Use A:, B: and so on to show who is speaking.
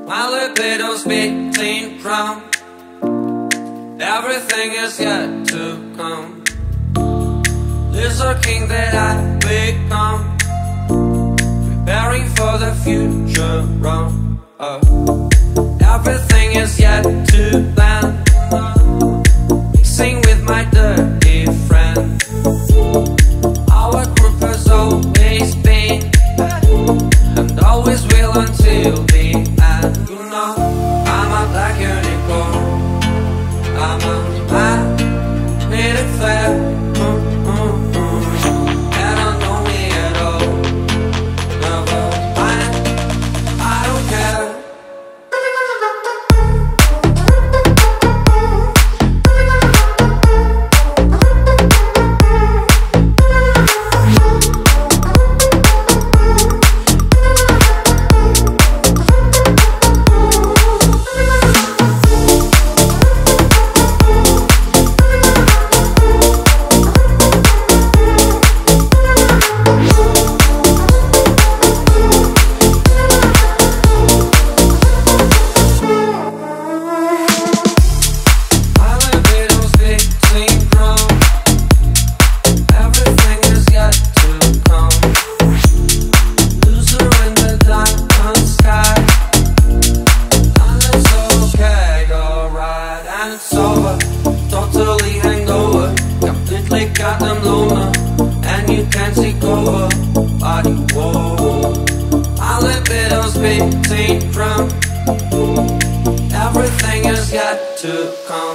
A: My libido's beating drum. Everything is yet to come. Lizard king that I become, preparing for the future run. Everything is yet to plan, mixing with my dirty friend. Our group has always been, and always will until the end. You know, I'm a black unicorn, I'm a man, made it fair. They don't know me at all, never mind, I don't care. Got them loner, and you can't take over. Body whoa, my libido's beating drum. Everything is yet to come.